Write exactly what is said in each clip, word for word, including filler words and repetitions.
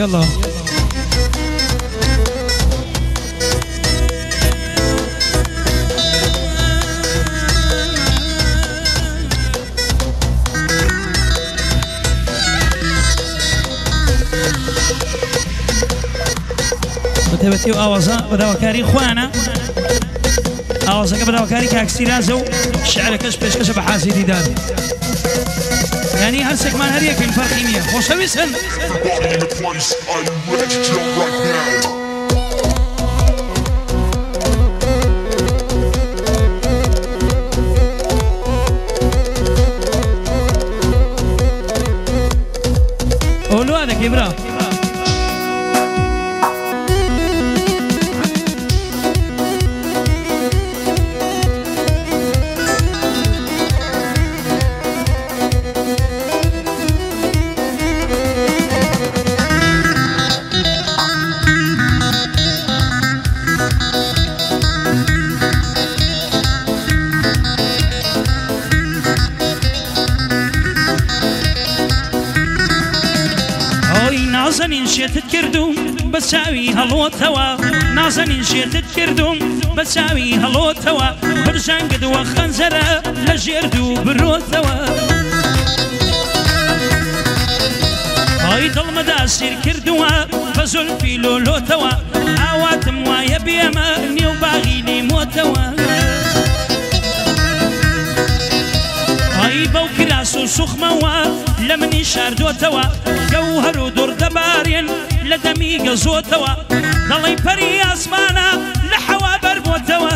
يلا بتبتي وآوازا بداوكاري خوانا آوازا بداوكاري كاكسيرازو شعر كش بيش كش بحاسي ديدار يعني هرسك ما هريك من فرقينية خوش ويسن قولوا هذا كبرى نازنين شيتت كردوم بساوي هلو توا نازنين شيتت كردوم بساوي هلو توا برجان قد وخنزرة لجردو برو توا هاي ظلم داسير كردوا فزل في لولو توا عواتم وايا بيما نيو باغيني موتوا هاي بوكراسو سخموا لمني شاردو توا جوهر ودور دبارين لدمي قزو توا ضلي بري اسمانا لحوا بربو توا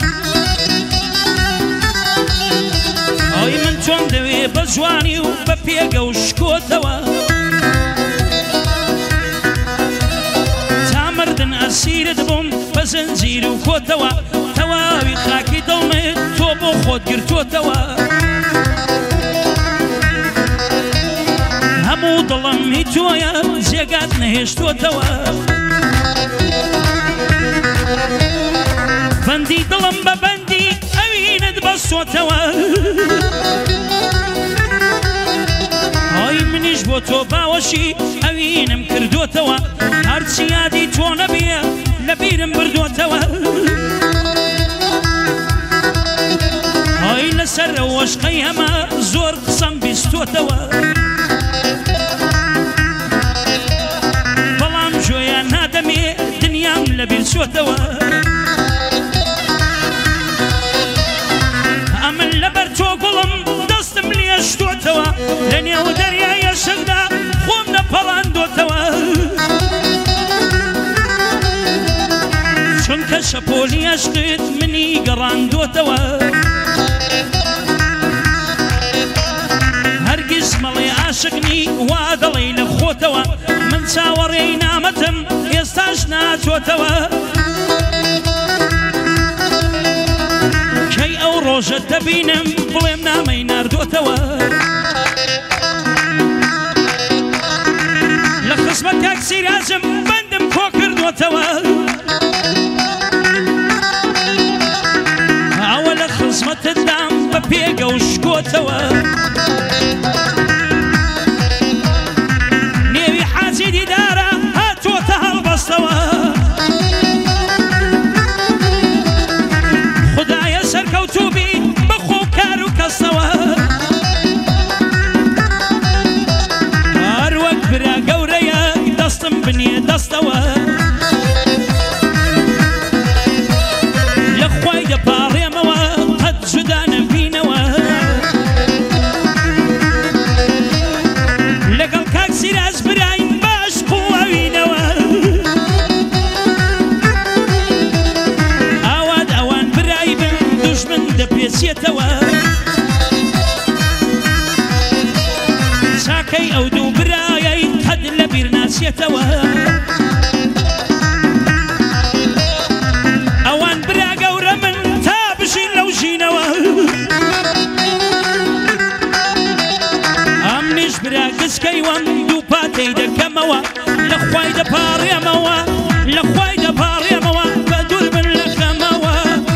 هاي من تون دوي بجواني وببيقا وشكو توا تامردن اسير دبوم بزنزير وكو توا تواوي خاكي ضلمي توبو خود قرتو توا همو ضلم هيتويا زيقات نهشتو توا بندي ضلم ببندي اوين دبسو توا هاي منيش بو تو باوشي اوين مكردو توا هرسيادي تو نبيا لبيرم بردو توا هاي لسر وشقي هما زور قسم بيستو توا جويا نادمي دنيا لبير سوتوا أمن لبرتو قلم دستم لي اشتوتوا لنيا ودريا يشغدا خومنا بلاندو توا شون كشبولي اشقيت مني قراندو توا هرقز ملي عاشقني وادلي لخوتوا من ساوري نامتم يستاشنا توتوا كي او روجة تبينم بليم نامي ناردو توا لخصمة تاكسي لازم بندم كوكر دو توا اول خصمة الدام ببيقا وشكو توا سيدي دارا هاتو تهل بستوا خدايا سركوتو بي بخو كارو كستوا اروك برا قوريا دستم بني دستوا لخواي دباري موا قد جدان بينوا لقل كاكسي راز براي اواد اوان برايبن دشمن دبيسيتوا ساكي او دو برايي قد لبير ناسيتوا اوان برا قورا من تابشين لو جينوا امنيش برا قسكي وان دو باتي دكموا لخواي دباري موا لخواي دباري موا بدور من لخموا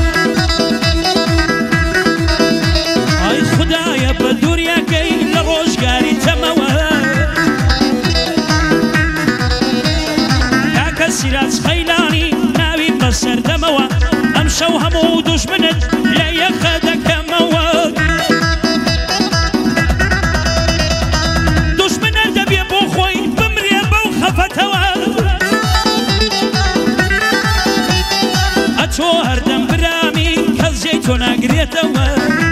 اي خدايا بدور يا كي لروج قاري تموا سەردەمەوە ئەم شەو هەموو دوژمنت لە یەخە دەکەمەوە دوژمنە دەبێ بۆ خۆی بمرێ بەو خەفەتەوە ئەچۆ هەردەم برامی کەس جێی تۆ ناگرێتەوە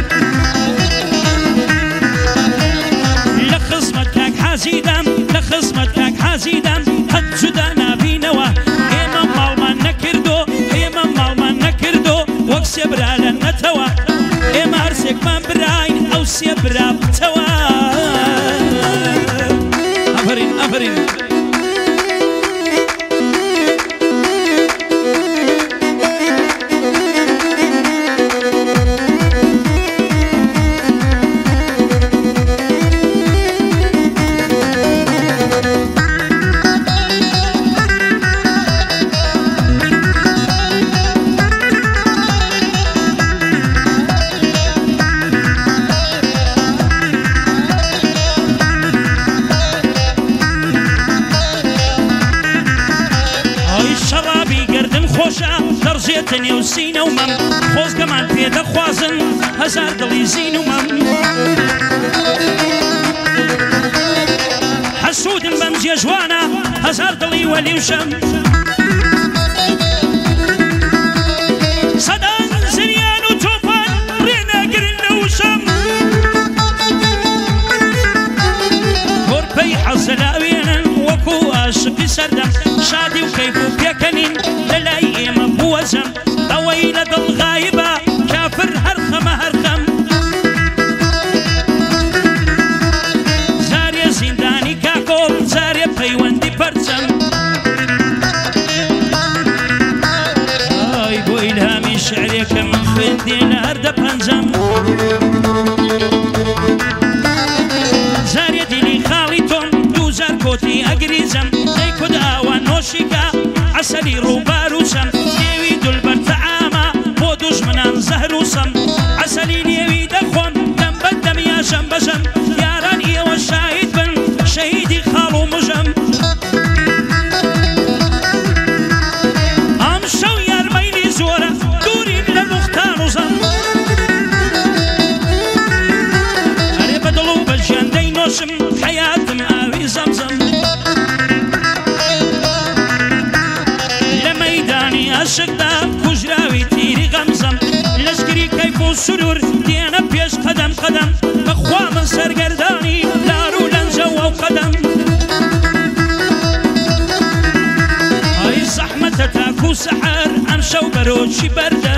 لە خزمەت کاک حەزیدەم لە خزمەت کاک حەزیدەم هەت جودا نابینەوە ئێمە ماڵمان نەکردو ئێمە ماڵمان نەکردو وەک سێ برا لە نەتەوە ئێمە هەرسێکمان براین ئەو سێ برا بتەوە ئەفەرین ئەفەرین دەڕژێتە نێو سینە و مەم خۆزگەمان پێدەخوازن هەزار دڵی زین و مەم حەسوودن بەم جێژوانە هەزار دڵی وەلی و شەم سەدان زریان و تۆپان ڕێنەگرن لە وشەم گۆرپەی حەزەلاوێنن وەکو عاشقی سەردەم شادی و کەیف و پێکەنین لەلای ئێمە بوەزەم ئەوەی لە دڵ غایبە کافر هەرخەمە هەرخەم زارێ زیندانی کاکۆڵ زارێ پەیوەندی پەرچەم ئای بۆ ئیلهامی شعرێکە من خوێندێ لە هەردە پەنجەم زارێ دیلی خاڵی تۆم دووزار کۆتی ئەگریزەم دەی کود ئاوە نۆشیکە عسەلی ڕووباروسەم نێوی دولبەر تەعامە بۆ دوژمنان زەهروسەم عسەلی نێوی دەخۆم دەم بە دەمیاشەم بەژەم یاران ئێوە شاهید بن شەهیدی خاڵ و مژەم ئەم شەو یارمەیلی زۆرە دوورین لە موختان و زەم هەرێ بە دڵ و بە ژیان دەینۆشم حەیاتم ئاوی زەمزەم عاشقدا کوژراوی تیری غەمزەم لەشکری کەیف و سرور دێنە پێش قەدەم قەدەم بەخوا من سەرگەردانی لار و لەنجەوە و قەدەم ئای زەحمەتە تاکو و سەحەر ئەم شەو بەرۆچی بەردە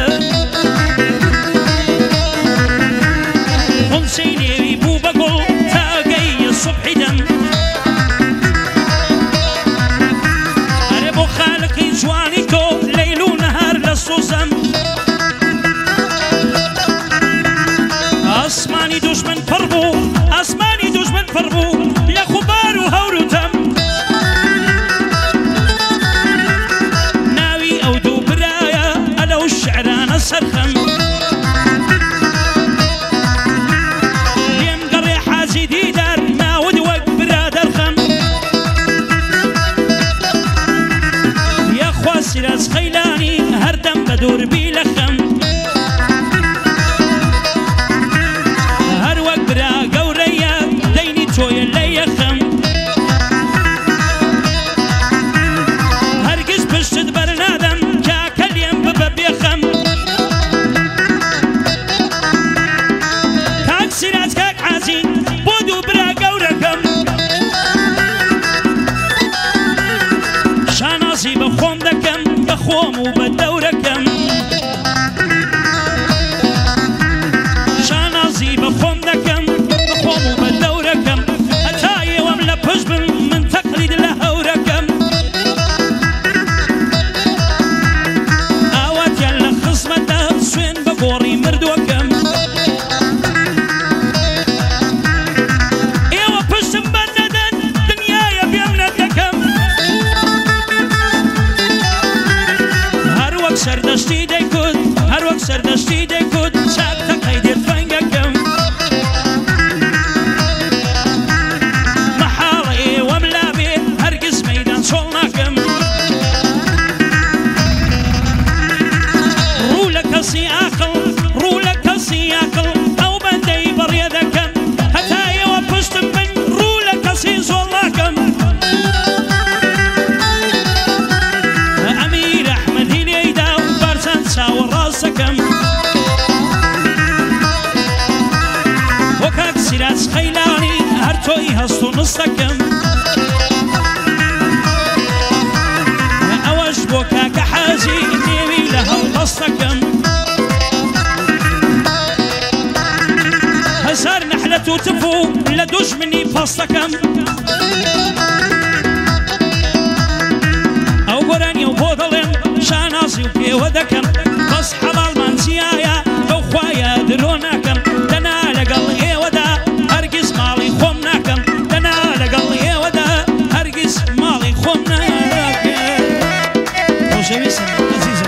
خونچەی نێوی بوو بە گوڵ تاگەی سوبحی دەم ئەرێ بۆ خالقی جوانی تۆ سوزم ئاسمانی دوژمن پڕ بوو ئاسمانی دوژمن پڕ بوو لە خوبار و هەور و تەم ناوی ئەو دوو برایە ئەلەو شعرانە سەرخەم لێم گەڕێ حاجی دیدار ناود وەک برادەرخەم یاخوا سیراز خەیلانی هەردەم بە دووربی لە خەم هەر وەک برا گەورەیە دەینی تۆیە لە یەخەم هەرگیز پشتت بەرنادەم کاکە لێم ببە بێخەم کاک سیراج کاک حاجی بۆ دوو برا گەورەکەم شانازی بە خۆم دەکەم بە خۆم و بە دەورەکەم شانازی بە خۆم دەکەم بە خۆم و بە دەورەکەم هەتا ئێوەم لە پشت بن من تەقلید لە هەورەکەم ئاواتیان لە خزمەتە سوێن بە گۆڕی مردووەکەم ئێوە پشتم بەر نەدەن دنیایە بێم نەدەکەم هەر وەک سەردەشتی دەیکوت هەر وەک سەردەشتی دەیکوت چاک تەقەی دێت فەنگەکەم مەحاڵە ئێوەم لابێ هەرگیز مەیدان چۆڵ ناکەم هەڵدەستەکەم ئەوەش بۆ کاکە حەزی نێوی لە هەڵدەستەکەم هەزار نەحلەت و تف و لە دوژمنی پەستەکەم ئەو گۆرانی و بۆ دەڵێم شانازی و پێوە دەکەم بەس حەڵاڵمان چیایە بەو خوایە درۆ ناکەم دەنا لەگەڵ ئێوەدا هەرگیز ماڵی خۆم ناکەم دەنا لەگەڵ ئێوەدا هەرگیز ماڵی خۆم ناکەم خۆشەویستم عەزیزم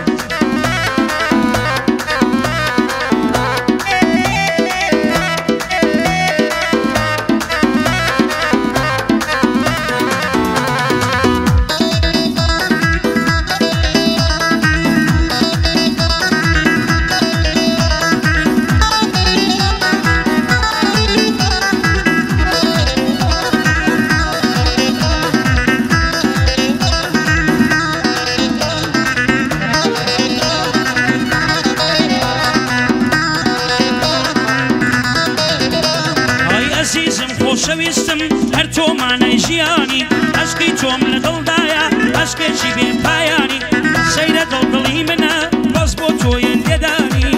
خۆشەویستم هەر تۆمانەی ژیانی عەشقی تۆم لە دڵدایە عەشقێکی بێ پایانی سەیرە دڵدڵی منە بەس بۆ تۆیە لێدانی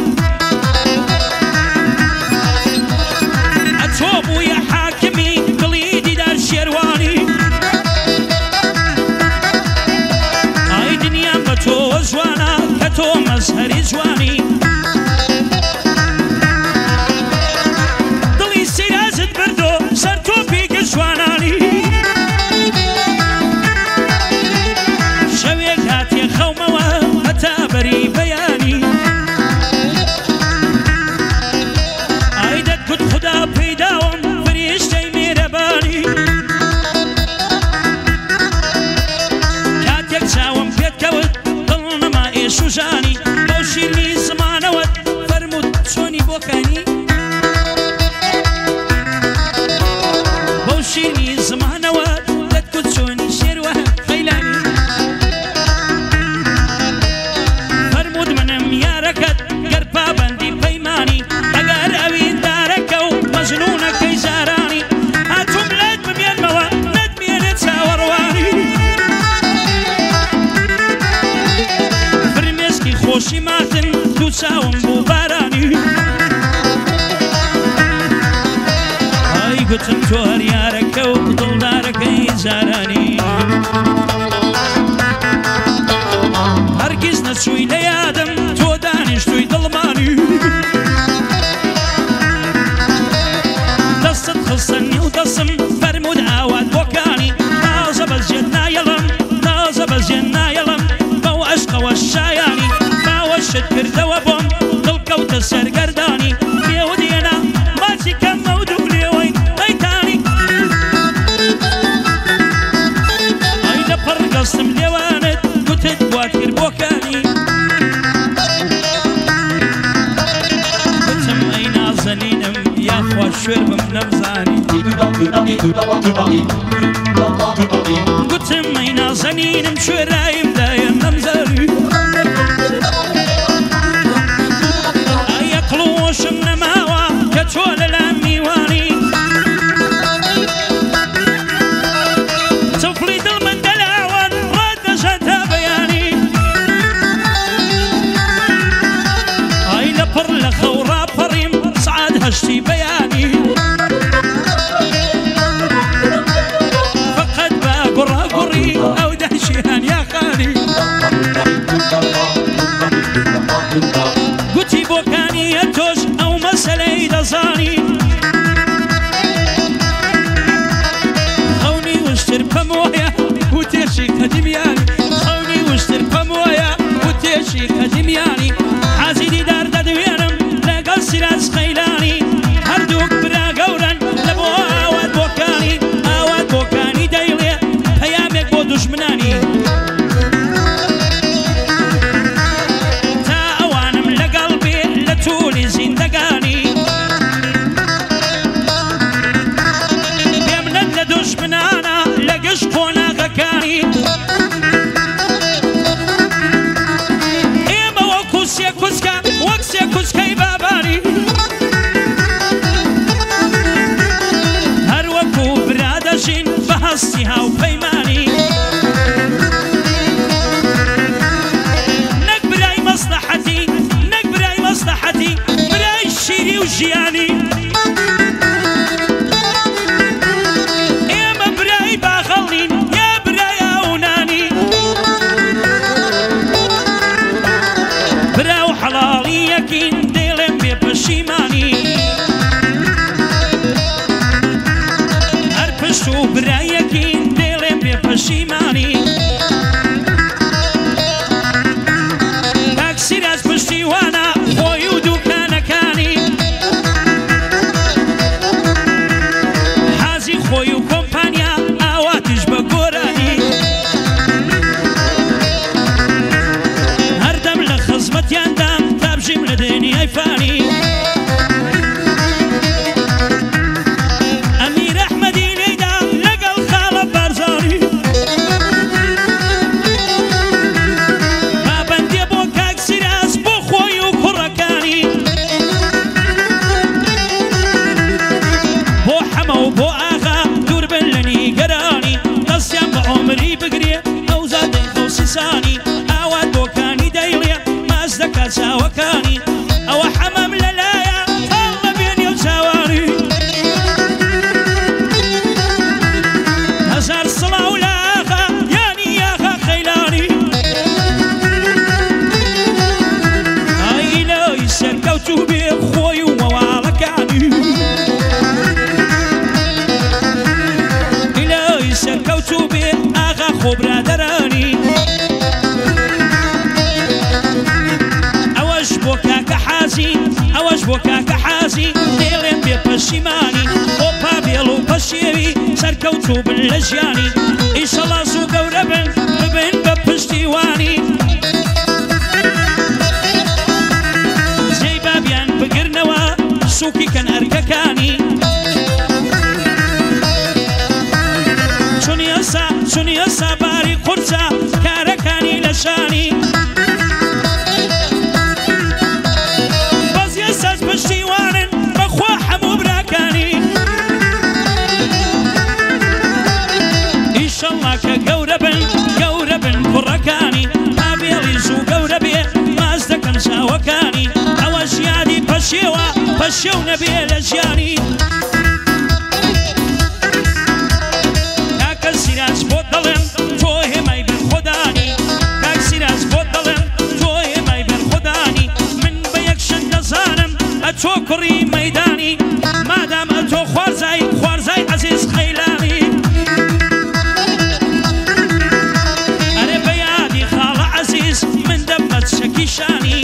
ئەتۆ بوویە حاکمی دڵی دیدار شێروانی ئای دنیام بە تۆ جوانە کە تۆ مەزهەری جوانی شوژانی بەو شیرنی زمانەوەت فەرموود چۆنی بۆکانی بەو شیرنی زمانەوەت دەتگوت چۆنی شێروە خەیلانی فەرموود منم یارەکەت گەر پابەندی پەیمانی ئەگەر ئەوین دارەکە و مەژنوونەکەی زارانی هاتووم لێت بمێنمەوە نەتمێنێت چاوەڕوانی خۆشی ماتن دوو چاوم بوو بارانی ئای گوتم تۆ هەر یارەکە و دڵدارەکەی زارانی هەرگیز نەچووی لە یادم تۆ دانیشتووی دڵمانی دەستت خستە نیو دەسم فەرموود ئاوات بۆکانی نازە بەزێت نایەڵم نازە بەزێت نایەڵم بەو عەشقەوە شایانی شت کردەوە بۆم دڵکەوتە سەرگەردانی پێوە دێنا ماچی کەم مەودوو لێوەی قەیتانی ئەی لە پڕ گەستم لێوانت گوتت بوات کرد بۆکانی گوتم ئەی نازەنینم یاخوا شوێر بم نەمزانی گوتم ئەی نازەنینم شوێرایم دایە نەمزانی قڵۆشم نەماوە کە تۆ لەلام میوانی چەوفڵی دڵ من دەلاوان ڕادەژات تا بەیانی ئای لە پڕ لە خەو ڕاپەڕیم سعاد هەشتی بەیانی فەقەت بە گوڕاگوڕی ئەو دەهشیان یاقانی گوتی بۆکانی تۆش ئەو مەسەلەی دەزانی خەونی وشتر پەمۆیە و تێشی قەدیمیانی خەونی وشتر پەمۆیە و تێشی قەدیمیانی حەزی دیدار دەدوێنم لەگەڵ سیراج قەیلانی هەردووک برا گەورن لە بۆ ئاوات بۆکانی ئاوات بۆکانی دەیڵێ پەیامێک بۆ دوژمنانی تولی زیندگانی بێمنەت لە دوژمنانە لە گشت قۆناغەکانی ئێمە وەکو سێ کوچکە وەک سێ کوچکەی بابانی هەر وەکو برادەژین هاو پەیمانی نەک برای مەسلحەتی نەک برای مەسلحەتی برای شیری و ژیانی ئێمە برای باخەڵین یا برای ئاونانی برا و حەڵاڵی یەکین دێڵێم بێ پەشیمانی هەر پشت و برا یەکین دێڵێم بێ پەشیمانی کاکسیراز پشتیوانە خۆی و دووکانەکانی حازی خۆی و کۆمپانیا ئاواتیش بە گۆرانی هەردەم لە خزمەتیاندام تا بژیم لە دنیای فانی ئەمیر ئەحمەدی لێیدا لەگەڵ خاڵە بارزانی پابەندیە بۆ کاکسیراز بۆ خۆی و کوڕەکانی بۆ حەمە و بۆ ئاغا دوور بن لە نیگەرانی دەستیان بە عۆمری بگرێ ئەو زادەی خۆسیسانی ئاوات بۆکانی دەیڵێ ماز دەکات چاوەکانی ئەوە حەمەم لەلایە هەڵ لە بێنێ و چاوانی هەزار سڵاو لە ئاغا یانی ئاغا خەیلانی ئای لای سەرکەوتوو بێ خۆی و مەواڵەکانی ئیلای سەرکەوتوو بێ ئاغا خۆ برادەرانی ئەوەش بۆ کاکە حازی ئەوەش بۆ کاکە حازی دێڵێم بێ پەشیمانی بۆ پابێڵ و پەشێوی سەرکەوتوو بن لە ژیانی ئیشەڵا زوو گەورە بن ببن بە پشتیوانی جێی بابیان بگرنەوە سووکی کەن ئەرکەکانی چونی ئەسا چونی ئەسا باری قورچە کارەکانی لە شانی بەزی ئەساس پشتیوانن بەخوا هەموو براکانی ئیشەڵڵا کە گەورە بن گەورە بن کوڕەکانی پابێڵی زوو گەورە بێ ماز دەکەن چاوەکانی ئەوەش یادی پەشێوە پەشێو نەبێ لە ژیانی کاکسیراز بۆ دەڵێم تۆ هێمای بەر خۆدانی کاکسیراز بۆ دەڵێم تۆ هێمای بەر خۆدانی من بە یەک شت دەزانم ئەتۆ کوڕی مەیدانی مادام ئەتۆ خوارزای خوارزای عەزیز خەیلانی ئەرێ بە یادی خاڵە عەزیز من دەبمەت شەکی شانی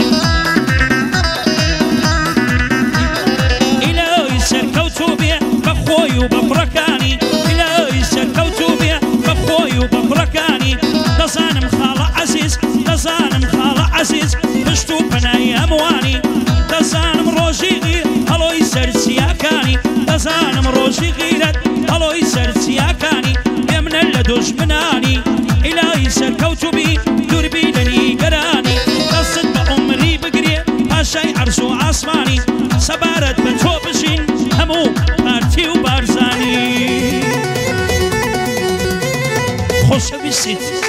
ئیلۆی سەرکەوتوو بێ بە خۆی و بە کوڕەکانی ئیلۆی سەرکەوتوو بێ بە خۆی و بە کوڕەکانی دەزانم خاڵە عەزیز دەزانم خاڵە عەزیز پشت و پەنای هەمووانی دەزانم ڕۆژی غیر هەڵۆی سەرچیاکانی دەزانم ڕۆژی غیرەت هەڵۆی سەرچیاکانی پێمنە لە دۆژمنانی ئیلای سەرکەوتوو بی دووربی لە نیگەرانی دەستت بە عومری بگرێ پاشای عەرز و ئاسمانی سەبارەت بە تۆ بژین هەموو پارتی و بارزانی خۆشەویستیت